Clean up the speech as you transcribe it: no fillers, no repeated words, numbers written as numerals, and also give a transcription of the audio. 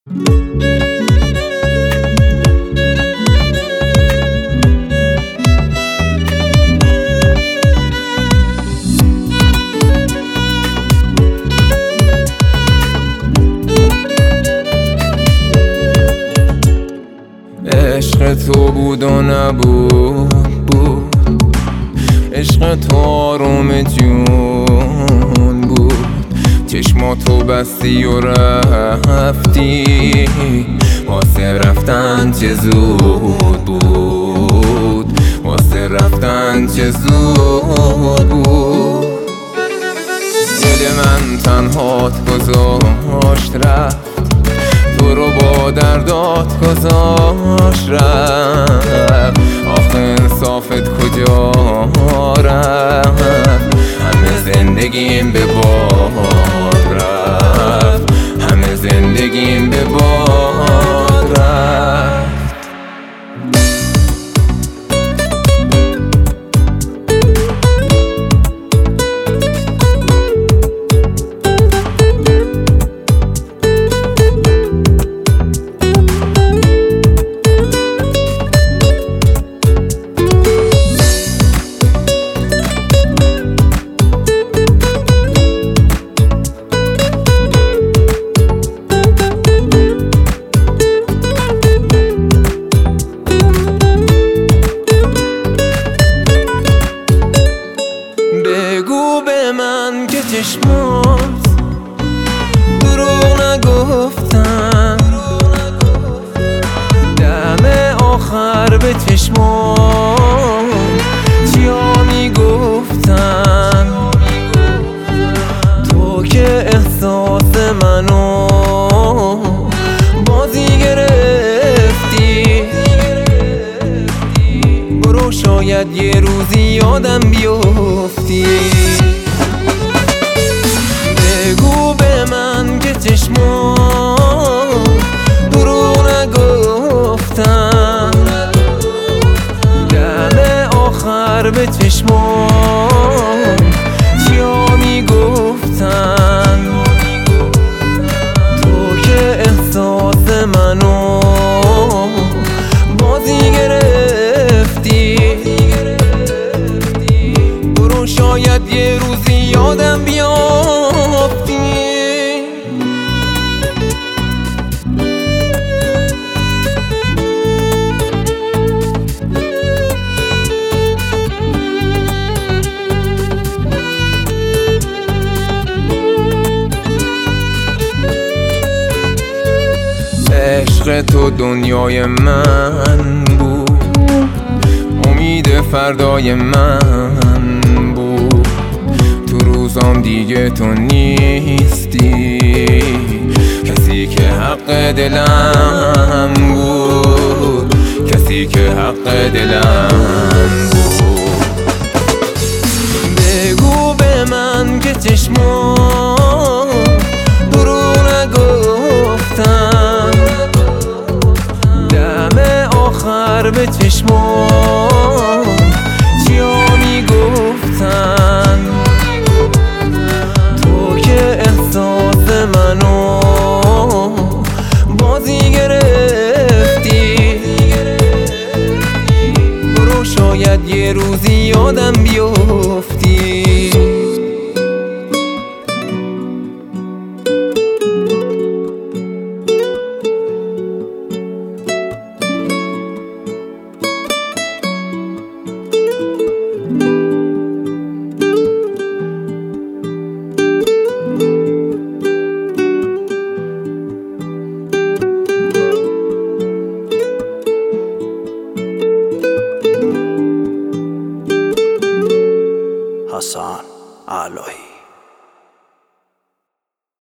عشق تو بود و نبود عشق تو آروم جون بود. چشماتو بستی و رفتی، واسه رفتن چه زود بود، واسه رفتن چه زود بود. دل من تنهات گذاشت رفت، تو رو با دردات گذاشت رفت. آخه انصافت کجا رفت؟ همه زندگیم به باد رفت، همه زندگیم به باد رفت. بگو به من که چشمات دروغ نگفتن، دم آخر به چشمات چیا میگفتن؟ تو که احساس منو بازی گرفتی، برو شاید یه روزی یادم بیفتی. بگو به من که چشمات دروغ نگفتن، دم آخر به چشمات چیا میگفتن؟ تو که احساس منو بازی گرفتی، برو شاید یه روزی یادم بیافتی. عشق تو دنیای من بود، امید فردای من بود. تو روزام دیگه تو نیستی، کسی که حق دلم بود، کسی که حق دلم بود. بگو به من که چشمات دروغ نگفتن، دم آخر به چشمات چیا میگفتن؟ تو که احساس منو بازی گرفتی، برو شاید یه روزی یادم بیفتی. حسن علایی.